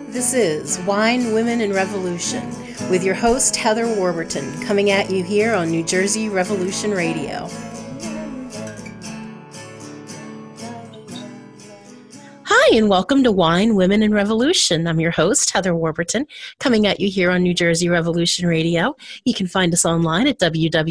This is Wine, Women, and Revolution with your host, Heather Warburton, coming at you here on New Jersey Revolution Radio. Hi, and welcome to Wine, Women, and Revolution. I'm your host, Heather Warburton, coming at you here on New Jersey Revolution Radio. You can find us online at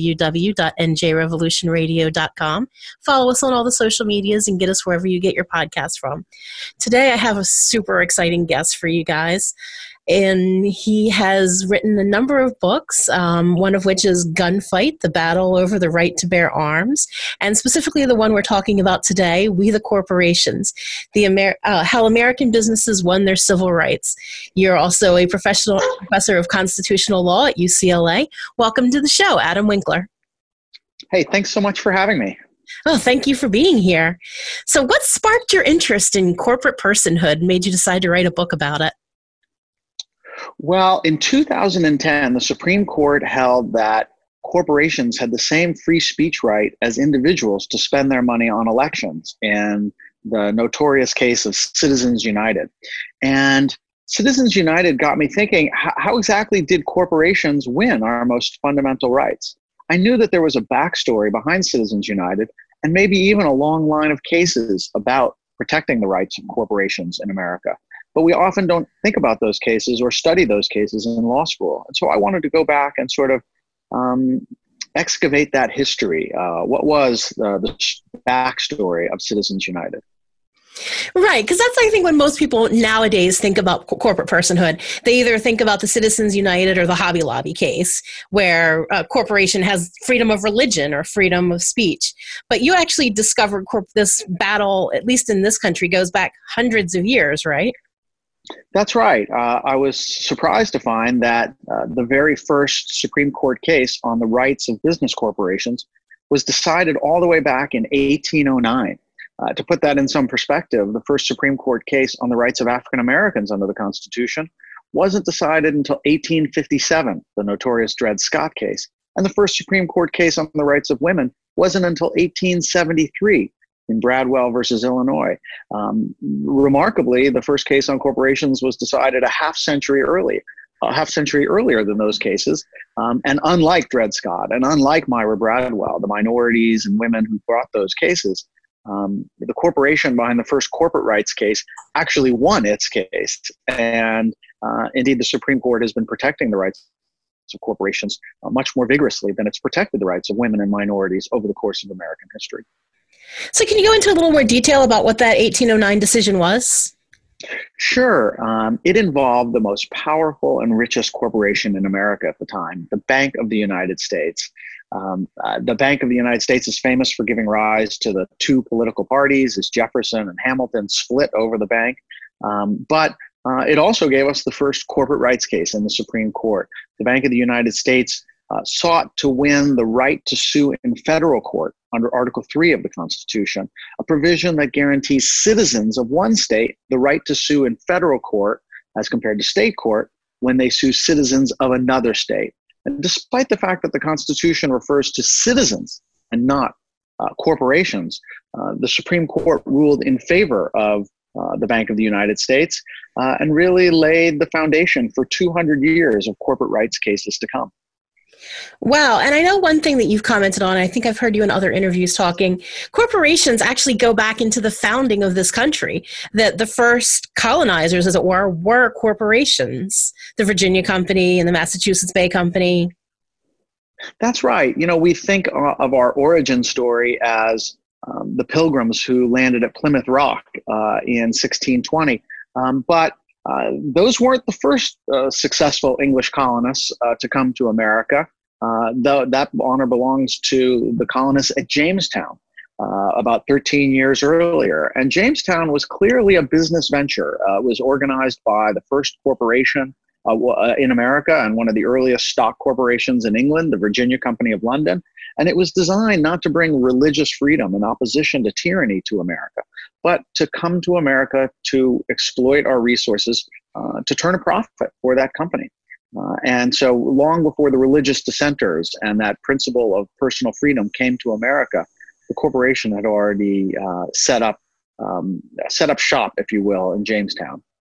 www.njrevolutionradio.com. Follow us on all the social medias and get us wherever you get your podcasts from. Today, I have a super exciting guest for you guys. And he has written a number of books, one of which is Gunfight, The Battle Over the Right to Bear Arms, and specifically the one we're talking about today, We the Corporations, How American Businesses Won Their Civil Rights. You're also a professor of constitutional law at UCLA. Welcome to the show, Adam Winkler. Hey, thanks so much for having me. Oh, thank you for being here. So what sparked your interest in corporate personhood and made you decide to write a book about it? Well, in 2010, the Supreme Court held that corporations had the same free speech right as individuals to spend their money on elections in the notorious case of Citizens United. And Citizens United got me thinking, how exactly did corporations win our most fundamental rights? I knew that there was a backstory behind Citizens United and maybe even a long line of cases about protecting the rights of corporations in America. But we often don't think about those cases or study those cases in law school. And so I wanted to go back and sort of excavate that history. What was the backstory of Citizens United? Right, because that's, I think, when most people nowadays think about corporate personhood. They either think about the Citizens United or the Hobby Lobby case, where a corporation has freedom of religion or freedom of speech. But you actually discovered this battle, at least in this country, goes back hundreds of years, right? That's right. I was surprised to find that the very first Supreme Court case on the rights of business corporations was decided all the way back in 1809. To put that in some perspective, the first Supreme Court case on the rights of African Americans under the Constitution wasn't decided until 1857, the notorious Dred Scott case. And the first Supreme Court case on the rights of women wasn't until 1873. In Bradwell versus Illinois. Remarkably, the first case on corporations was decided a half century earlier than those cases. And unlike Dred Scott and unlike Myra Bradwell, the minorities and women who brought those cases, the corporation behind the first corporate rights case actually won its case. And indeed, the Supreme Court has been protecting the rights of corporations much more vigorously than it's protected the rights of women and minorities over the course of American history. So can you go into a little more detail about what that 1809 decision was? Sure. It involved the most powerful and richest corporation in America at the time, the Bank of the United States. The Bank of the United States is famous for giving rise to the two political parties as Jefferson and Hamilton split over the bank. But it also gave us the first corporate rights case in the Supreme Court. The Bank of the United States sought to win the right to sue in federal court under Article 3 of the Constitution, a provision that guarantees citizens of one state the right to sue in federal court as compared to state court when they sue citizens of another state. And despite the fact that the Constitution refers to citizens and not corporations, the Supreme Court ruled in favor of the Bank of the United States and really laid the foundation for 200 years of corporate rights cases to come. Wow. And I know one thing that you've commented on, I think I've heard you in other interviews talking, corporations actually go back into the founding of this country, that the first colonizers, as it were corporations, the Virginia Company and the Massachusetts Bay Company. That's right. You know, we think of our origin story as the Pilgrims who landed at Plymouth Rock in 1620. But those weren't the first successful English colonists to come to America. Though that honor belongs to the colonists at Jamestown about 13 years earlier. And Jamestown was clearly a business venture. It was organized by the first corporation in America and one of the earliest stock corporations in England, the Virginia Company of London. And it was designed not to bring religious freedom in opposition to tyranny to America, but to come to America to exploit our resources to turn a profit for that company. And so long before the religious dissenters and that principle of personal freedom came to America, the corporation had already set up shop, if you will, in Jamestown.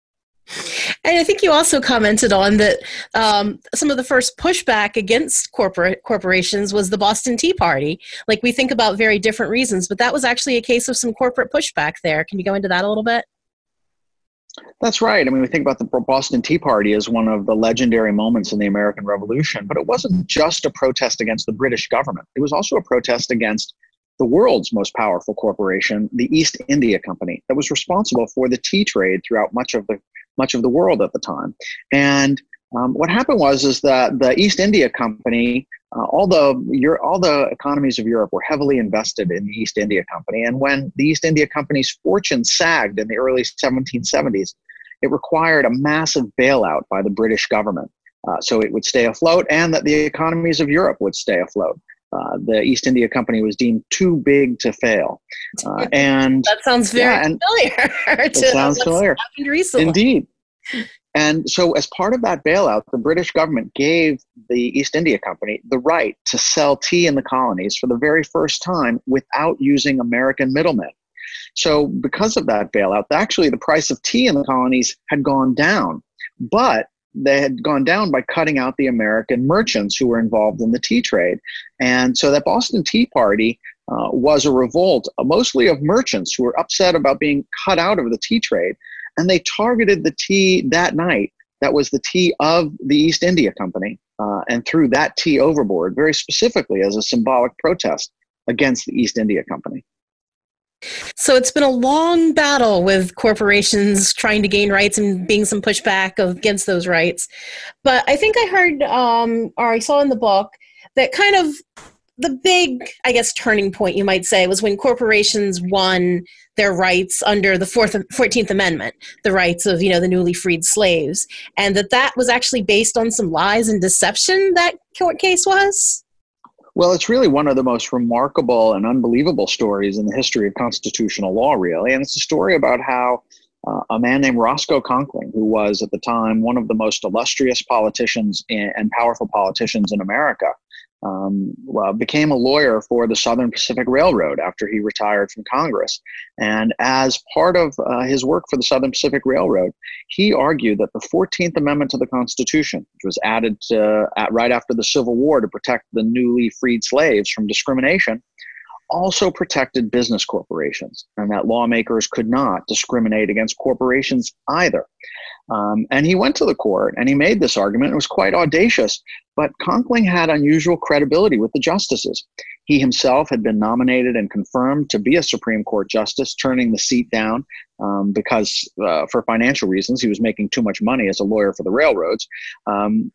And I think you also commented on that some of the first pushback against corporations was the Boston Tea Party. Like, we think about very different reasons, but that was actually a case of some corporate pushback there. Can you go into that a little bit? That's right. I mean, we think about the Boston Tea Party as one of the legendary moments in the American Revolution, but it wasn't just a protest against the British government. It was also a protest against the world's most powerful corporation, the East India Company, that was responsible for the tea trade throughout much of the world at the time. And what happened is that the East India Company, all the economies of Europe were heavily invested in the East India Company. And when the East India Company's fortune sagged in the early 1770s, it required a massive bailout by the British government so it would stay afloat and that the economies of Europe would stay afloat. The East India Company was deemed too big to fail. And that sounds very familiar. It sounds familiar. Happened recently. Indeed. And so as part of that bailout, the British government gave the East India Company the right to sell tea in the colonies for the very first time without using American middlemen. So because of that bailout, actually the price of tea in the colonies had gone down, but they had gone down by cutting out the American merchants who were involved in the tea trade. And so that Boston Tea Party was a revolt, mostly of merchants who were upset about being cut out of the tea trade. And they targeted the tea that night that was the tea of the East India Company and threw that tea overboard very specifically as a symbolic protest against the East India Company. So it's been a long battle with corporations trying to gain rights and being some pushback against those rights. But I think I heard, or I saw in the book, that kind of the big, I guess, turning point, you might say, was when corporations won their rights under the 14th Amendment, the rights of, the newly freed slaves, and that was actually based on some lies and deception, that court case was? Well, it's really one of the most remarkable and unbelievable stories in the history of constitutional law, really. And it's a story about how a man named Roscoe Conkling, who was at the time one of the most illustrious politicians and powerful politicians in America, became a lawyer for the Southern Pacific Railroad after he retired from Congress. And as part of his work for the Southern Pacific Railroad, he argued that the 14th Amendment to the Constitution, which was added right after the Civil War to protect the newly freed slaves from discrimination, also protected business corporations, and that lawmakers could not discriminate against corporations either. And he went to the court and he made this argument. It was quite audacious, but Conkling had unusual credibility with the justices. He himself had been nominated and confirmed to be a Supreme Court justice, turning the seat down because for financial reasons, he was making too much money as a lawyer for the railroads. And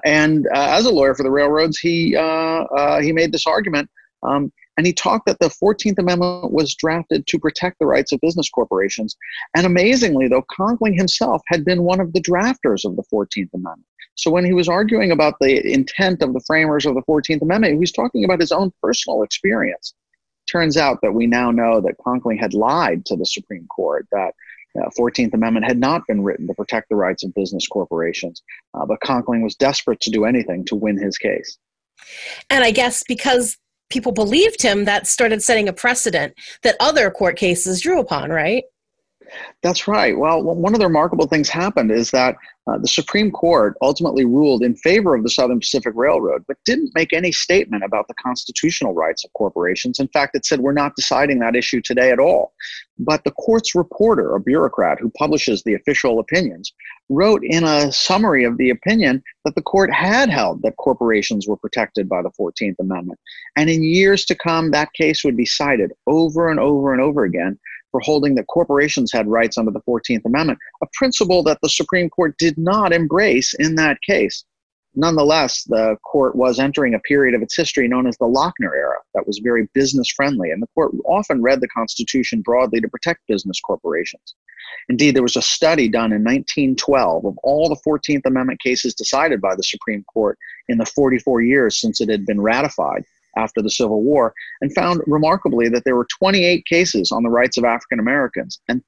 as a lawyer for the railroads, he made this argument. And he talked that the 14th Amendment was drafted to protect the rights of business corporations. And amazingly, though, Conkling himself had been one of the drafters of the 14th Amendment. So when he was arguing about the intent of the framers of the 14th Amendment, he was talking about his own personal experience. Turns out that we now know that Conkling had lied to the Supreme Court, that 14th Amendment had not been written to protect the rights of business corporations. But Conkling was desperate to do anything to win his case. And I guess because people believed him, that started setting a precedent that other court cases drew upon, right? That's right. Well, one of the remarkable things happened is that the Supreme Court ultimately ruled in favor of the Southern Pacific Railroad, but didn't make any statement about the constitutional rights of corporations. In fact, it said, we're not deciding that issue today at all. But the court's reporter, a bureaucrat who publishes the official opinions, wrote in a summary of the opinion that the court had held that corporations were protected by the 14th Amendment. And in years to come, that case would be cited over and over and over again for holding that corporations had rights under the 14th Amendment, a principle that the Supreme Court did not embrace in that case. Nonetheless, the court was entering a period of its history known as the Lochner era that was very business-friendly, and the court often read the Constitution broadly to protect business corporations. Indeed, there was a study done in 1912 of all the 14th Amendment cases decided by the Supreme Court in the 44 years since it had been ratified after the Civil War, and found remarkably that there were 28 cases on the rights of African Americans and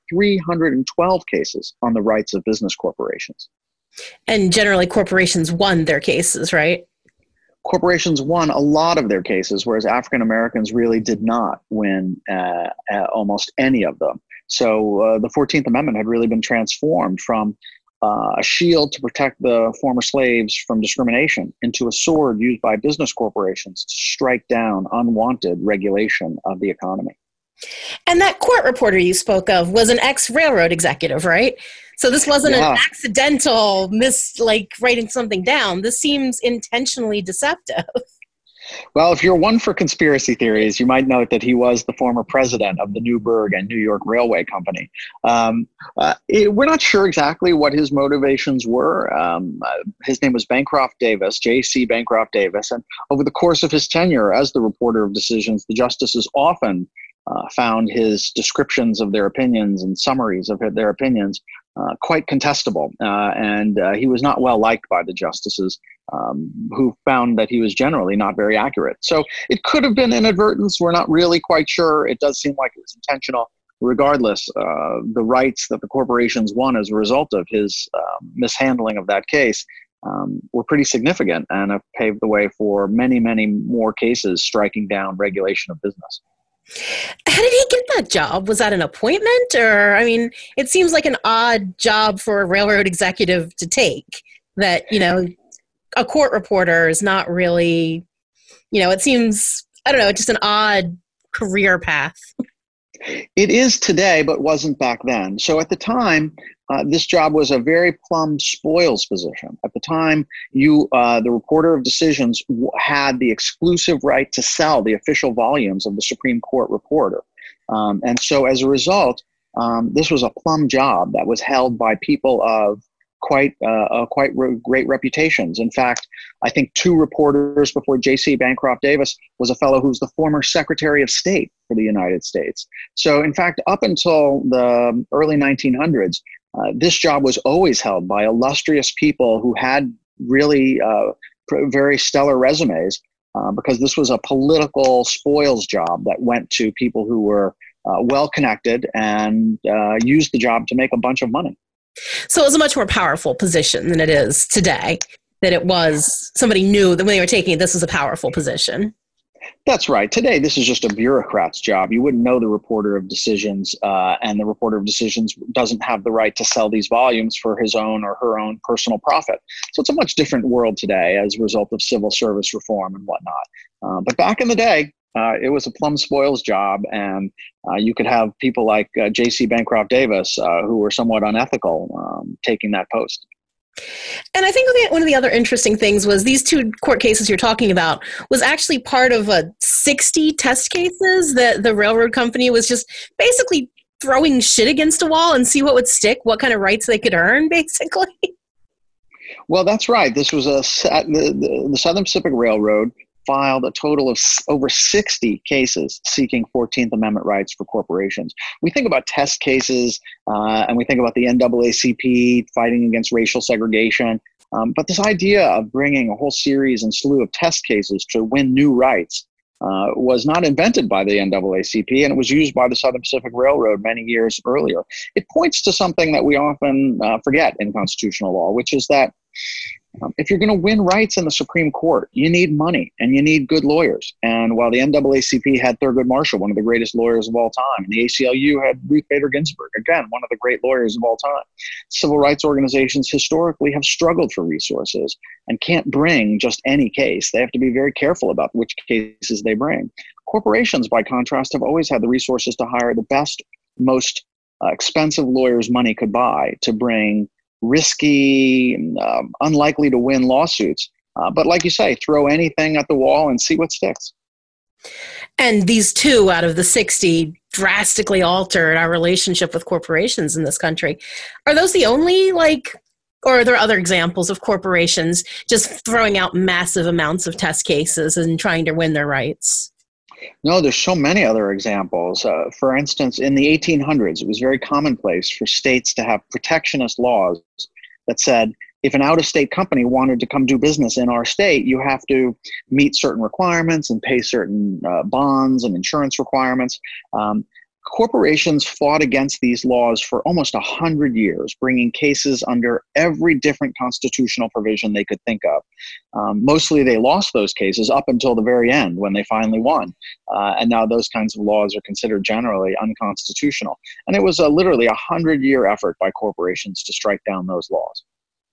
312 cases on the rights of business corporations. And generally corporations won their cases, right? Corporations won a lot of their cases, whereas African Americans really did not win almost any of them. So the 14th Amendment had really been transformed from a shield to protect the former slaves from discrimination into a sword used by business corporations to strike down unwanted regulation of the economy. And that court reporter you spoke of was an ex-railroad executive, right? So this wasn't an accidental writing something down. This seems intentionally deceptive. Well, if you're one for conspiracy theories, you might note that he was the former president of the Newburgh and New York Railway Company. We're not sure exactly what his motivations were. His name was Bancroft Davis, J.C. Bancroft Davis, and over the course of his tenure as the reporter of decisions, the justices often found his descriptions of their opinions and summaries of their opinions quite contestable. And he was not well liked by the justices, who found that he was generally not very accurate. So it could have been inadvertence. We're not really quite sure. It does seem like it was intentional. Regardless, the rights that the corporations won as a result of his mishandling of that case were pretty significant and have paved the way for many, many more cases striking down regulation of business. How did he get that job? Was that an appointment? Or, I mean, it seems like an odd job for a railroad executive to take, that, a court reporter is not really, it seems, I don't know, just an odd career path. It is today, but wasn't back then. So at the time, this job was a very plum spoils position. At the time, the reporter of decisions had the exclusive right to sell the official volumes of the Supreme Court Reporter. And so as a result, this was a plum job that was held by people of quite great reputations. In fact, I think 2 reporters before J.C. Bancroft Davis was a fellow who's the former Secretary of State for the United States. So in fact, up until the early 1900s, this job was always held by illustrious people who had really very stellar resumes, because this was a political spoils job that went to people who were well-connected and used the job to make a bunch of money. So it was a much more powerful position than it is today, that it was somebody knew that when they were taking it, this was a powerful position. That's right. Today, this is just a bureaucrat's job. You wouldn't know the reporter of decisions, and the reporter of decisions doesn't have the right to sell these volumes for his own or her own personal profit. So it's a much different world today as a result of civil service reform and whatnot. But back in the day, it was a plum spoils job, and you could have people like J.C. Bancroft Davis, who were somewhat unethical, taking that post. And I think one of the other interesting things was these 2 court cases you're talking about was actually part of 60 test cases that the railroad company was just basically throwing shit against a wall and see what would stick, what kind of rights they could earn, basically. Well, that's right. This was the Southern Pacific Railroad filed a total of over 60 cases seeking 14th Amendment rights for corporations. We think about test cases, and we think about the NAACP fighting against racial segregation. But this idea of bringing a whole series and slew of test cases to win new rights was not invented by the NAACP, and it was used by the Southern Pacific Railroad many years earlier. It points to something that we often forget in constitutional law, which is that if you're going to win rights in the Supreme Court, you need money and you need good lawyers. And while the NAACP had Thurgood Marshall, one of the greatest lawyers of all time, and the ACLU had Ruth Bader Ginsburg, again, one of the great lawyers of all time, civil rights organizations historically have struggled for resources and can't bring just any case. They have to be very careful about which cases they bring. Corporations, by contrast, have always had the resources to hire the best, most expensive lawyers money could buy to bring risky, unlikely to win lawsuits. But like you say, throw anything at the wall and see what sticks. And these 2 out of the 60 drastically altered our relationship with corporations in this country. Are those the only, or are there other examples of corporations just throwing out massive amounts of test cases and trying to win their rights? No, there's so many other examples. For instance, in the 1800s, it was very commonplace for states to have protectionist laws that said, if an out-of-state company wanted to come do business in our state, you have to meet certain requirements and pay certain bonds and insurance requirements. Corporations fought against these laws for almost 100 years, bringing cases under every different constitutional provision they could think of. Mostly they lost those cases up until the very end when they finally won. And now those kinds of laws are considered generally unconstitutional. And it was literally a 100-year effort by corporations to strike down those laws.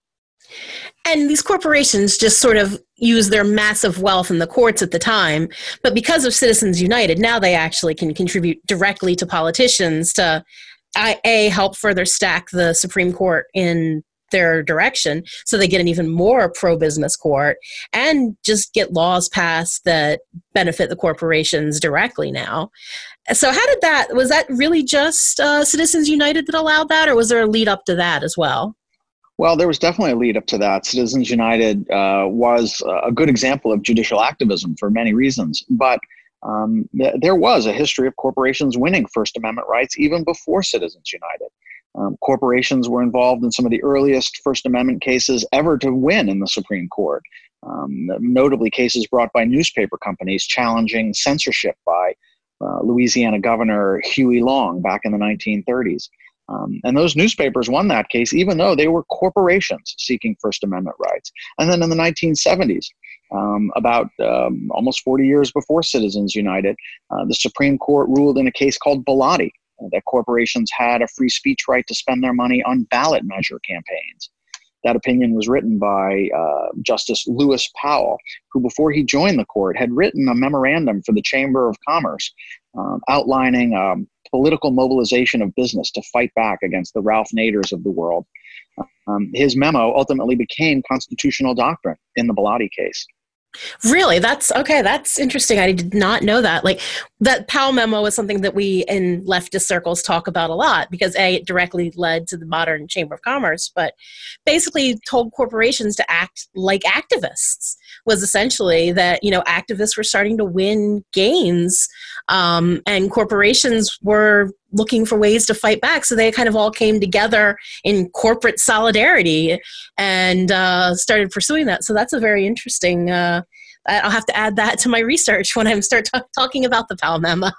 And these corporations just sort of use their massive wealth in the courts at the time. But because of Citizens United, now they actually can contribute directly to politicians to, help further stack the Supreme Court in their direction so they get an even more pro-business court, and just get laws passed that benefit the corporations directly now. So was that really just Citizens United that allowed that, or was there a lead up to that as well? Well, there was definitely a lead up to that. Citizens United was a good example of judicial activism for many reasons. But there was a history of corporations winning First Amendment rights even before Citizens United. Corporations were involved in some of the earliest First Amendment cases ever to win in the Supreme Court. Notably, cases brought by newspaper companies challenging censorship by Louisiana Governor Huey Long back in the 1930s. And those newspapers won that case, even though they were corporations seeking First Amendment rights. And then in the 1970s, about almost 40 years before Citizens United, the Supreme Court ruled in a case called Bellotti that corporations had a free speech right to spend their money on ballot measure campaigns. That opinion was written by Justice Lewis Powell, who before he joined the court had written a memorandum for the Chamber of Commerce outlining political mobilization of business to fight back against the Ralph Naders of the world. His memo ultimately became constitutional doctrine in the Bellotti case. Really? That's interesting. I did not know that. Like, that Powell memo is something that we in leftist circles talk about a lot because it directly led to the modern Chamber of Commerce, but basically told corporations to act like activists. Was essentially that, activists were starting to win gains, and corporations were looking for ways to fight back. So they kind of all came together in corporate solidarity and started pursuing that. So that's a very interesting, I'll have to add that to my research when I start talking about the Powell memo.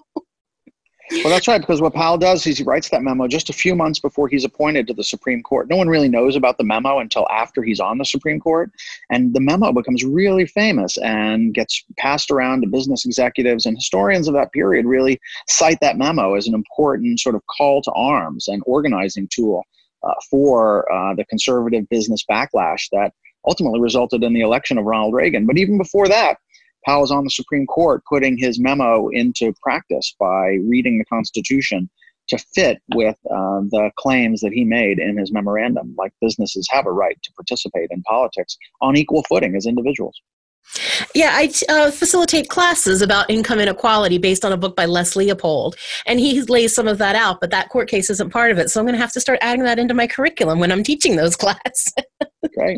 Well, that's right, because what Powell does is he writes that memo just a few months before he's appointed to the Supreme Court. No one really knows about the memo until after he's on the Supreme Court. And the memo becomes really famous and gets passed around to business executives, and historians of that period really cite that memo as an important sort of call to arms and organizing tool for the conservative business backlash that ultimately resulted in the election of Ronald Reagan. But even before that, Powell was on the Supreme Court putting his memo into practice by reading the Constitution to fit with the claims that he made in his memorandum, like businesses have a right to participate in politics on equal footing as individuals. Yeah, I facilitate classes about income inequality based on a book by Les Leopold, and he lays some of that out, but that court case isn't part of it, so I'm going to have to start adding that into my curriculum when I'm teaching those classes. Great.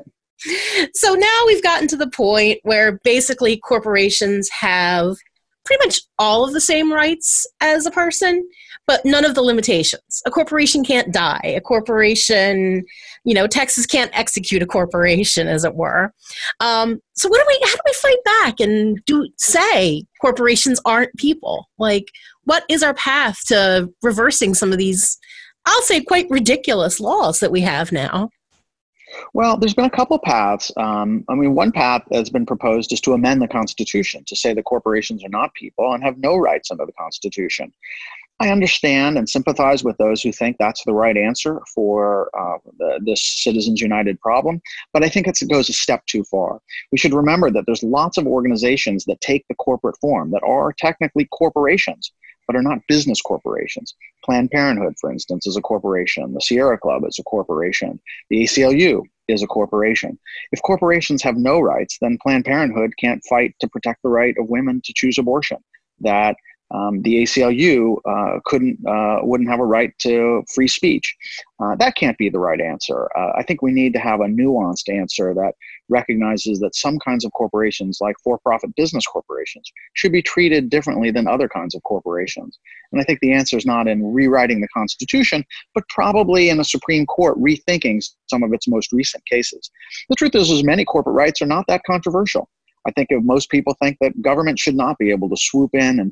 So now we've gotten to the point where basically corporations have pretty much all of the same rights as a person, but none of the limitations. A corporation can't die. A corporation, Texas can't execute a corporation, as it were. So how do we fight back and say corporations aren't people? Like, what is our path to reversing some of these, I'll say, quite ridiculous laws that we have now? Well, there's been a couple paths. One path that's been proposed is to amend the Constitution to say that corporations are not people and have no rights under the Constitution. I understand and sympathize with those who think that's the right answer for this Citizens United problem, but I think it goes a step too far. We should remember that there's lots of organizations that take the corporate form that are technically corporations, but are not business corporations. Planned Parenthood, for instance, is a corporation. The Sierra Club is a corporation. The ACLU is a corporation. If corporations have no rights, then Planned Parenthood can't fight to protect the right of women to choose abortion. That the ACLU wouldn't have a right to free speech. That can't be the right answer. I think we need to have a nuanced answer that recognizes that some kinds of corporations, like for-profit business corporations, should be treated differently than other kinds of corporations. And I think the answer is not in rewriting the Constitution, but probably in the Supreme Court rethinking some of its most recent cases. The truth is many corporate rights are not that controversial. I think if most people think that government should not be able to swoop in and take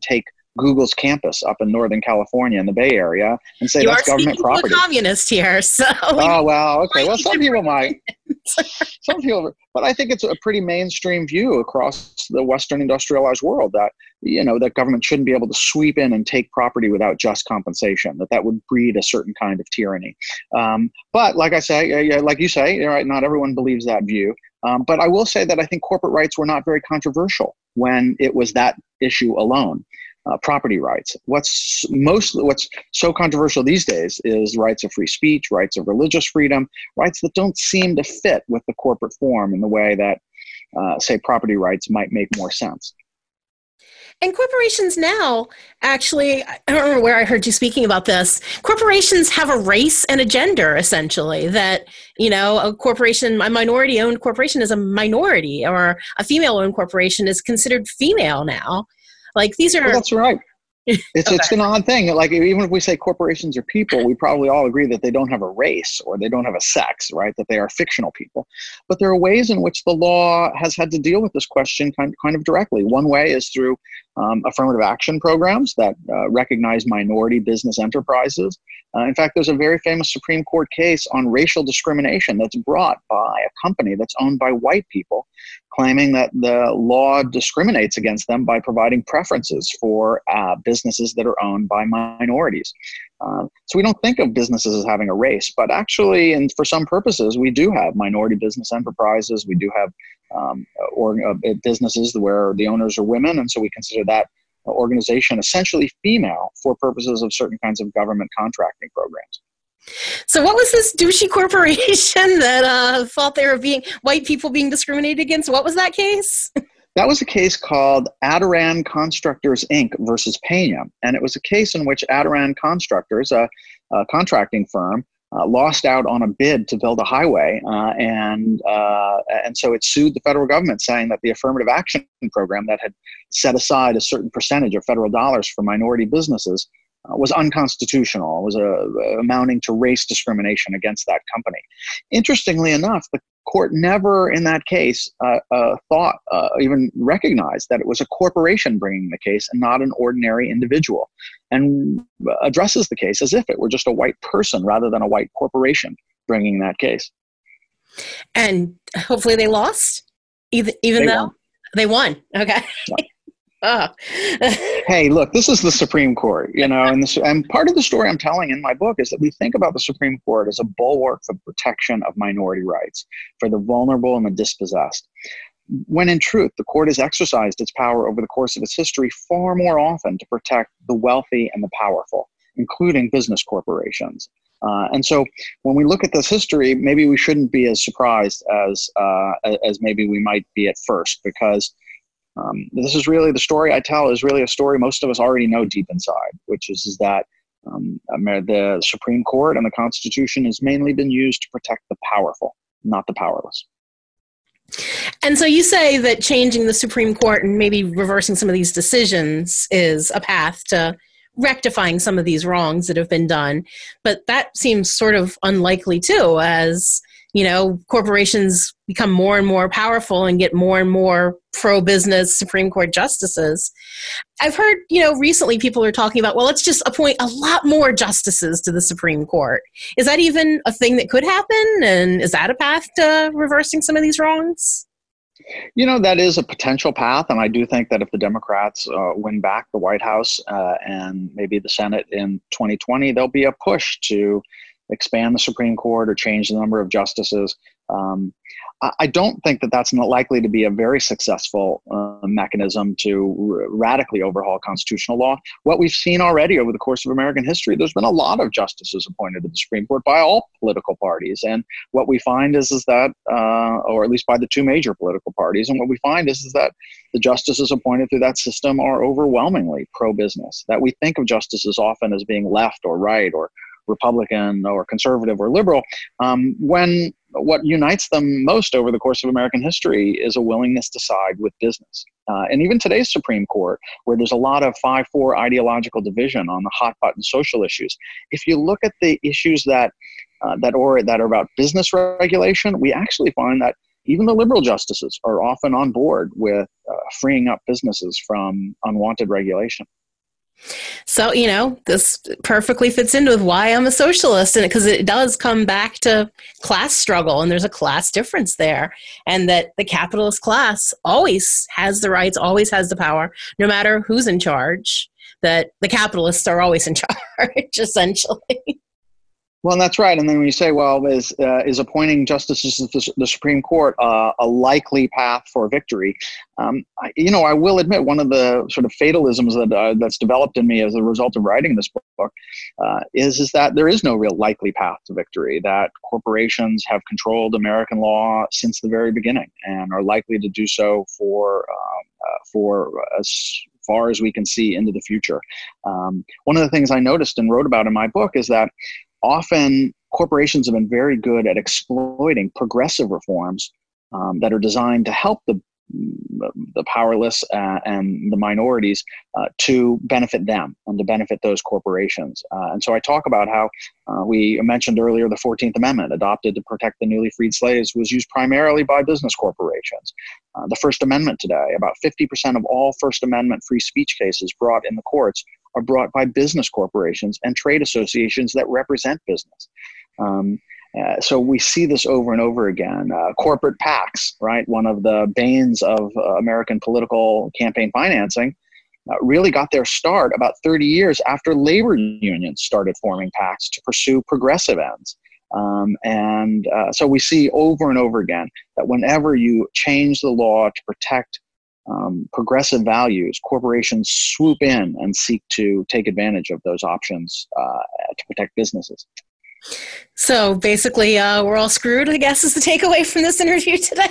Google's campus up in Northern California in the Bay Area and say You that's are government speaking to property. a communist here, so Oh, well, okay. Well, some people might. Some people, but I think it's a pretty mainstream view across the Western industrialized world that, that government shouldn't be able to sweep in and take property without just compensation, that would breed a certain kind of tyranny. But like I say, like you say, right, not everyone believes that view. But I will say that I think corporate rights were not very controversial when it was that issue alone. Property rights. What's so controversial these days is rights of free speech, rights of religious freedom, rights that don't seem to fit with the corporate form in the way that, say, property rights might make more sense. And corporations now, actually, I don't remember where I heard you speaking about this. Corporations have a race and a gender, essentially, that, a corporation, a minority-owned corporation is a minority, or a female-owned corporation is considered female now. Like, these are... Well, that's right. It's an odd thing. Like, even if we say corporations are people, we probably all agree that they don't have a race or they don't have a sex, right? That they are fictional people. But there are ways in which the law has had to deal with this question kind of directly. One way is through affirmative action programs that recognize minority business enterprises. In fact, there's a very famous Supreme Court case on racial discrimination that's brought by a company that's owned by white people, claiming that the law discriminates against them by providing preferences for businesses that are owned by minorities. So we don't think of businesses as having a race, but actually, and for some purposes, we do have minority business enterprises. We do have businesses where the owners are women, and so we consider that organization essentially female for purposes of certain kinds of government contracting programs. So what was this douchey corporation that thought they were white people being discriminated against? What was that case? That was a case called Adoran Constructors, Inc. versus Pena. And it was a case in which Adoran Constructors, a contracting firm, lost out on a bid to build a highway. And so it sued the federal government, saying that the affirmative action program that had set aside a certain percentage of federal dollars for minority businesses was unconstitutional, was amounting to race discrimination against that company. Interestingly enough, the court never in that case even recognized that it was a corporation bringing the case and not an ordinary individual, and addresses the case as if it were just a white person rather than a white corporation bringing that case. And hopefully they lost, even though they won. Okay. Yeah. Oh. Hey, look, this is the Supreme Court, and part of the story I'm telling in my book is that we think about the Supreme Court as a bulwark for protection of minority rights, for the vulnerable and the dispossessed. When in truth, the court has exercised its power over the course of its history far more often to protect the wealthy and the powerful, including business corporations. And so when we look at this history, maybe we shouldn't be as surprised as maybe we might be at first, because this is really, the story I tell is really a story most of us already know deep inside, which is that the Supreme Court and the Constitution has mainly been used to protect the powerful, not the powerless. And so you say that changing the Supreme Court and maybe reversing some of these decisions is a path to rectifying some of these wrongs that have been done. But that seems sort of unlikely too, as corporations become more and more powerful and get more and more pro-business Supreme Court justices. I've heard, recently people are talking about, well, let's just appoint a lot more justices to the Supreme Court. Is that even a thing that could happen? And is that a path to reversing some of these wrongs? That is a potential path. And I do think that if the Democrats win back the White House and maybe the Senate in 2020, there'll be a push to expand the Supreme Court or change the number of justices. I don't think that that's not likely to be a very successful mechanism to radically overhaul constitutional law. What we've seen already over the course of American history, there's been a lot of justices appointed to the Supreme Court by all political parties. And what we find is that, or at least by the two major political parties, and what we find is that the justices appointed through that system are overwhelmingly pro-business, that we think of justices often as being left or right or Republican or conservative or liberal, when what unites them most over the course of American history is a willingness to side with business. And even today's Supreme Court, where there's a lot of 5-4 ideological division on the hot button social issues, if you look at the issues that are about business regulation, we actually find that even the liberal justices are often on board with freeing up businesses from unwanted regulation. So, this perfectly fits into with why I'm a socialist, and because it does come back to class struggle, and there's a class difference there, and that the capitalist class always has the rights, always has the power, no matter who's in charge, that the capitalists are always in charge, essentially. Well, and that's right. And then when you say, well, is appointing justices to the Supreme Court a likely path for victory? I will admit one of the sort of fatalisms that's developed in me as a result of writing this book is that there is no real likely path to victory, that corporations have controlled American law since the very beginning and are likely to do so for as far as we can see into the future. One of the things I noticed and wrote about in my book is that often corporations have been very good at exploiting progressive reforms that are designed to help the powerless and the minorities to benefit them and to benefit those corporations. And so I talk about how we mentioned earlier the 14th Amendment, adopted to protect the newly freed slaves, was used primarily by business corporations. The First Amendment today, about 50% of all First Amendment free speech cases brought in the courts are brought by business corporations and trade associations that represent business. So we see this over and over again. Corporate PACs, right? One of the banes of American political campaign financing, really got their start about 30 years after labor unions started forming PACs to pursue progressive ends. So we see over and over again that whenever you change the law to protect progressive values, corporations swoop in and seek to take advantage of those options to protect businesses. So basically, we're all screwed, I guess, is the takeaway from this interview today.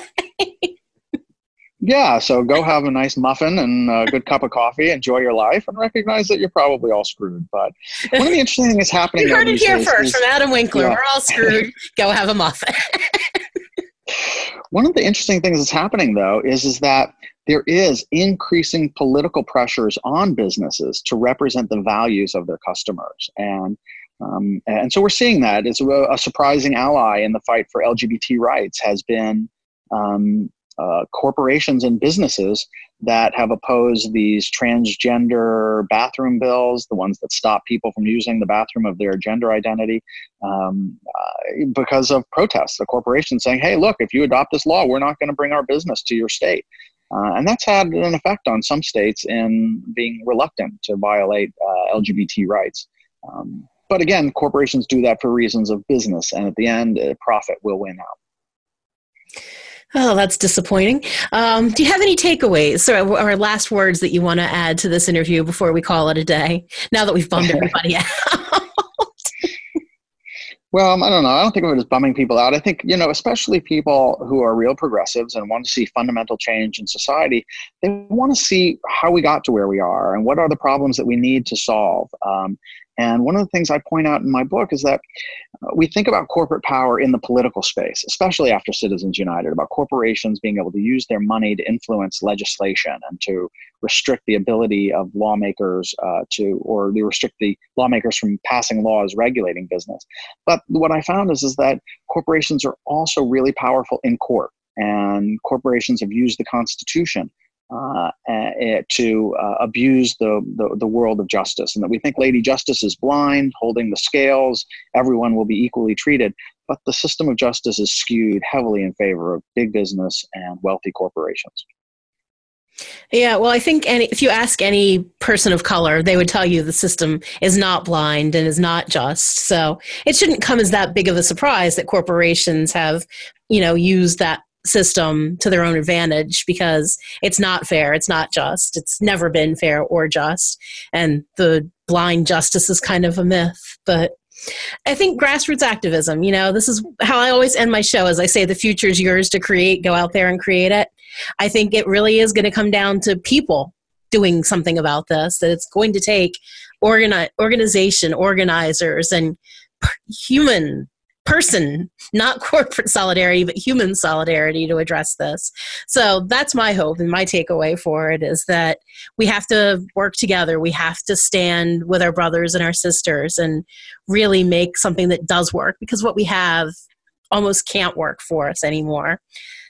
Yeah, so go have a nice muffin and a good cup of coffee, enjoy your life, and recognize that you're probably all screwed. But one of the interesting things happening you heard it here first from Adam Winkler. Yeah. We're all screwed. Go have a muffin. One of the interesting things that's happening, though, is that there is increasing political pressures on businesses to represent the values of their customers. And so we're seeing that. It's a surprising ally in the fight for LGBT rights has been corporations and businesses that have opposed these transgender bathroom bills, the ones that stop people from using the bathroom of their gender identity, because of protests. The corporations saying, hey, look, if you adopt this law, we're not going to bring our business to your state. And that's had an effect on some states in being reluctant to violate LGBT rights. But again, corporations do that for reasons of business, and at the end, profit will win out. Oh, that's disappointing. Do you have any takeaways or last words that you want to add to this interview before we call it a day, now that we've bummed everybody out? Well, I don't know. I don't think of it as bumming people out. I think, especially people who are real progressives and want to see fundamental change in society, they want to see how we got to where we are and what are the problems that we need to solve. And one of the things I point out in my book is that we think about corporate power in the political space, especially after Citizens United, about corporations being able to use their money to influence legislation and to restrict the ability of lawmakers restrict the lawmakers from passing laws regulating business. But what I found is that corporations are also really powerful in court, and corporations have used the Constitution to abuse the world of justice, and that we think Lady Justice is blind, holding the scales, everyone will be equally treated, but the system of justice is skewed heavily in favor of big business and wealthy corporations. Yeah, well, I think if you ask any person of color, they would tell you the system is not blind and is not just. So it shouldn't come as that big of a surprise that corporations have, used that system to their own advantage, because it's not fair, it's not just, it's never been fair or just, and the blind justice is kind of a myth. But I think grassroots activism, this is how I always end my show, as I say, the future is yours to create. Go out there and create it. I think it really is going to come down to people doing something about this, that it's going to take organization, organizers, and person, not corporate solidarity, but human solidarity to address this. So that's my hope, and my takeaway for it is that we have to work together. We have to stand with our brothers and our sisters and really make something that does work, because what we have almost can't work for us anymore.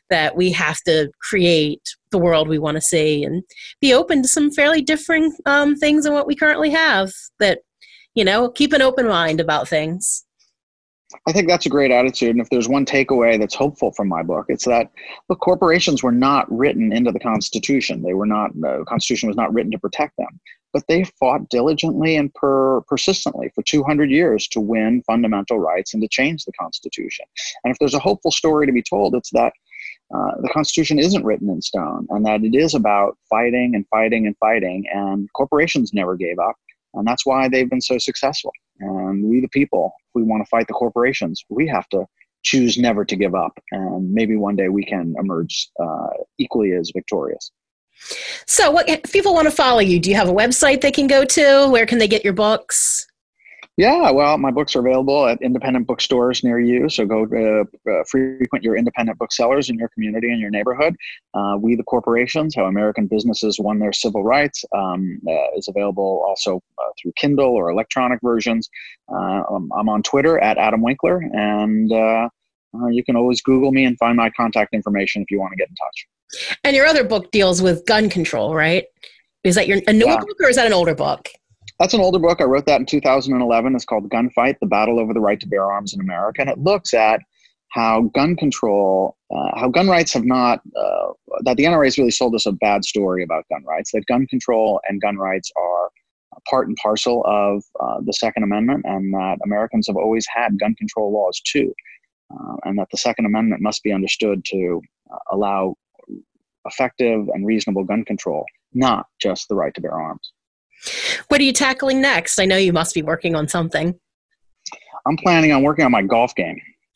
that we have to create the world we want to see and be open to some fairly differing things than what we currently have, that, keep an open mind about things. I think that's a great attitude. And if there's one takeaway that's hopeful from my book, it's that the corporations were not written into the Constitution. The Constitution was not written to protect them, but they fought diligently and persistently for 200 years to win fundamental rights and to change the Constitution. And if there's a hopeful story to be told, it's that the Constitution isn't written in stone, and that it is about fighting and fighting and fighting, and corporations never gave up. And that's why they've been so successful. And we, the people, if we want to fight the corporations, we have to choose never to give up. And maybe one day we can emerge equally as victorious. So if people want to follow you, do you have a website they can go to? Where can they get your books? Yeah, well, my books are available at independent bookstores near you. So go frequent your independent booksellers in your community and your neighborhood. We the Corporations, How American Businesses Won Their Civil Rights, is available also through Kindle or electronic versions. I'm on Twitter at Adam Winkler, and you can always Google me and find my contact information if you want to get in touch. And your other book deals with gun control, right? Is that a newer book, or is that an older book? That's an older book. I wrote that in 2011. It's called Gunfight, The Battle Over the Right to Bear Arms in America. And it looks at how gun control, how gun rights have not, that the NRA has really sold us a bad story about gun rights, that gun control and gun rights are part and parcel of the Second Amendment, and that Americans have always had gun control laws too. And that the Second Amendment must be understood to allow effective and reasonable gun control, not just the right to bear arms. What are you tackling next? I know you must be working on something. I'm planning on working on my golf game.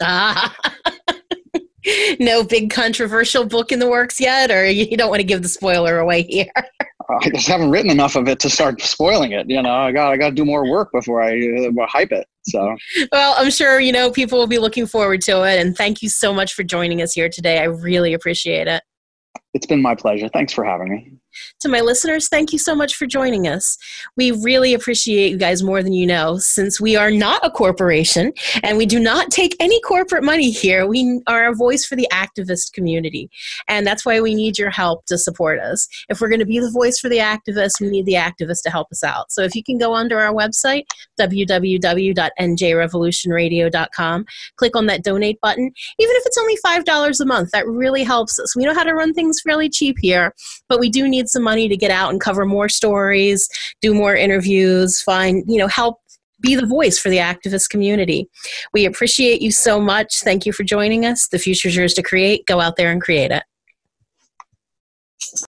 No big controversial book in the works yet, or you don't want to give the spoiler away here? I just haven't written enough of it to start spoiling it. I got to do more work before I hype it. So, well, I'm sure people will be looking forward to it. And thank you so much for joining us here today. I really appreciate it. It's been my pleasure. Thanks for having me. To my listeners, thank you so much for joining us. We really appreciate you guys more than you know, since we are not a corporation and we do not take any corporate money here. We are a voice for the activist community, and that's why we need your help to support us. If we're going to be the voice for the activists, we need the activists to help us out. So if you can go onto our website, www.njrevolutionradio.com, click on that donate button. Even if it's only $5 a month, that really helps us. We know how to run things fairly cheap here, but we do need some money to get out and cover more stories, do more interviews, help be the voice for the activist community. We appreciate you so much. Thank you for joining us. The future's yours to create. Go out there and create it.